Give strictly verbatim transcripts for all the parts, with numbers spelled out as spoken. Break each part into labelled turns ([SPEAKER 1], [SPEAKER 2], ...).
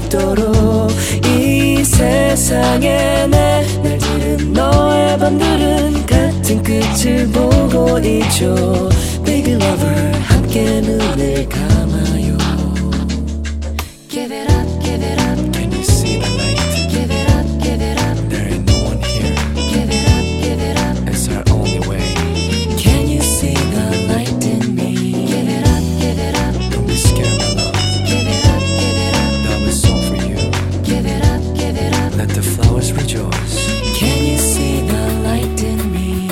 [SPEAKER 1] 아름답도록 이 세상에 내 날들은 너의 밤들은 같은 끝을 보고 있죠. Baby lover 함께 눈을 감아요.
[SPEAKER 2] Give it up, give it up.
[SPEAKER 3] Can you see the light?
[SPEAKER 2] Give it up, give it up.
[SPEAKER 3] There ain't no one here.
[SPEAKER 2] Give it up, give it up.
[SPEAKER 3] It's our only way.
[SPEAKER 1] Can you see the light in me?
[SPEAKER 2] Give it up, give it up.
[SPEAKER 3] Don't be scared, my love.
[SPEAKER 2] Give it up, give it up.
[SPEAKER 3] Love is all for you.
[SPEAKER 2] Give it up, give it up.
[SPEAKER 3] Let the flowers rejoice.
[SPEAKER 1] Can you see the light in me?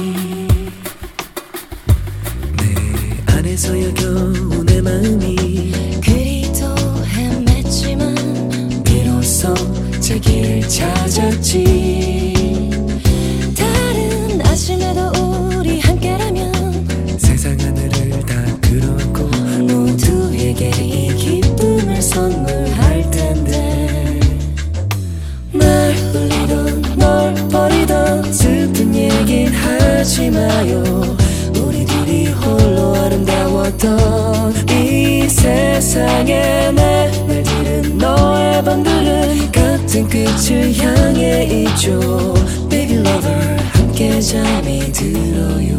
[SPEAKER 1] 내 안에서 여겨온 내 마음이
[SPEAKER 2] 그리도 헤맸지만
[SPEAKER 1] 비로소 제 길 찾았지.
[SPEAKER 2] 다른 아침에도 우리 함께라면
[SPEAKER 1] 세상 하늘을 다 끌어안고 모두에게 이 기쁨을 선물할 텐데. 날 울리던 널 버리던 슬픈 얘긴 하지 마요. 우리 둘이 홀로 아름다웠던 이 세상에 내 날들은 너의 밤들은 같은 끝을 향해 있죠. Baby lover 함께 잠이 들어요.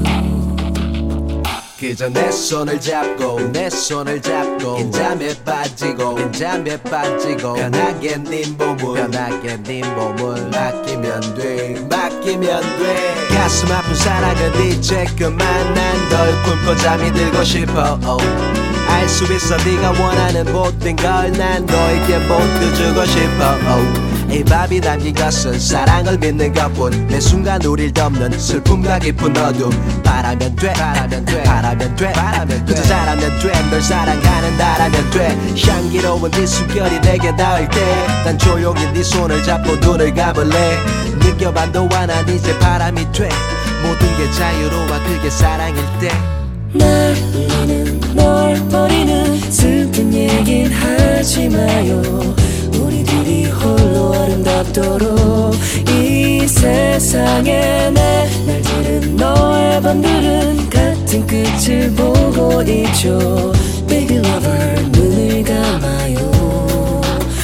[SPEAKER 4] 그저 내 손을 잡고 내 손을 잡고 긴 잠에 빠지고 긴 잠에 빠지고 편하게 네 몸을 편하게 네 몸을 맡기면 돼 맡기면 돼. 가슴 아픈 사랑은 이제 그만 난 널 품고 잠이 들고 싶어. oh. 알 수 있어 네가 원하는 모든 걸 난 너에게 모두 주고 싶어. oh. 이 밥이 담긴 것은 사랑을 믿는 것뿐. 매 순간 우릴 덮는 슬픔과 깊은 어둠. 바라면 돼 바라면 돼 바라면 돼 바라면 돼 그저 잘하면 돼. 널 사랑하는 나라면 돼. 향기로운 네 숨결이 내게 닿을 때 난 조용히 네 손을 잡고 눈을 감을래. 느껴봐도 난 이제 바람이 돼. 모든 게 자유로워 그게 사랑일 때.
[SPEAKER 1] 날 울리는 널 버리는 슬픈 얘긴 하지 마요. 우리 둘이 홀로 아름답도록 이 세상에 내 날들은 너의 밤들은 같은 끝을 보고 있죠. Baby lover 눈을 감아요.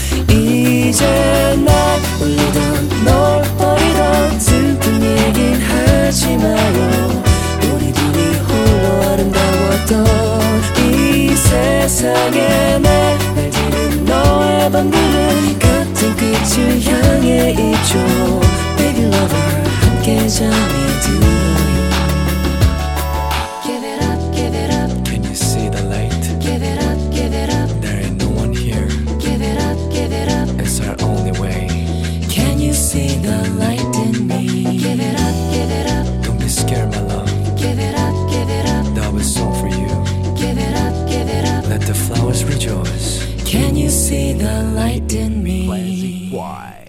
[SPEAKER 1] 이제 날 울리던 널 버리던 슬픈 얘긴 하지 마요. 우리 둘이 홀로 아름다웠던 이 세상에 내 날들은 너의 밤들은 같은 끝을 향해 있죠. Baby lover 함께 잠이 들어요.
[SPEAKER 2] Give it up, give it up.
[SPEAKER 3] Can you see the light?
[SPEAKER 2] Give it up, give it up.
[SPEAKER 3] There ain't no one here.
[SPEAKER 2] Give it up, give it up.
[SPEAKER 3] It's our only way.
[SPEAKER 1] Can you see the light in me?
[SPEAKER 2] Give it up, give it up.
[SPEAKER 3] Don't be scared, my love.
[SPEAKER 2] Give it up, give it up.
[SPEAKER 3] Love is all for you.
[SPEAKER 2] Give it up, give it up.
[SPEAKER 3] Let the flowers rejoice.
[SPEAKER 1] Can you see the light in me?
[SPEAKER 4] Why?